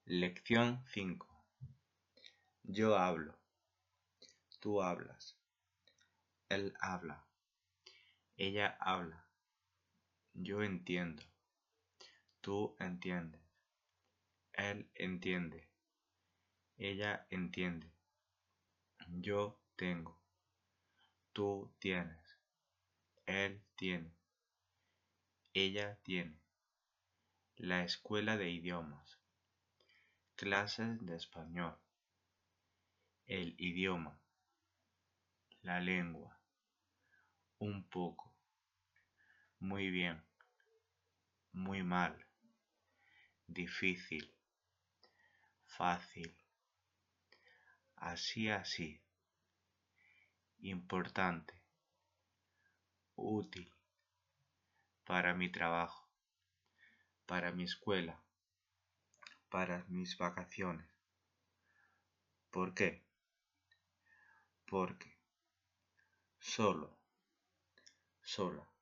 Lección 5. Yo hablo, tú hablas, él habla, ella habla, yo entiendo, tú entiendes, él entiende, ella entiende, yo tengo, tú tienes, él tiene, ella tiene. La escuela de idiomas. Clases de español. El idioma. La lengua. Un poco. Muy bien. Muy mal. Difícil. Fácil. Así. Importante. Útil. Para mi trabajo. Para mi escuela. Para mis vacaciones. ¿Por qué? Porque. Solo. Sola.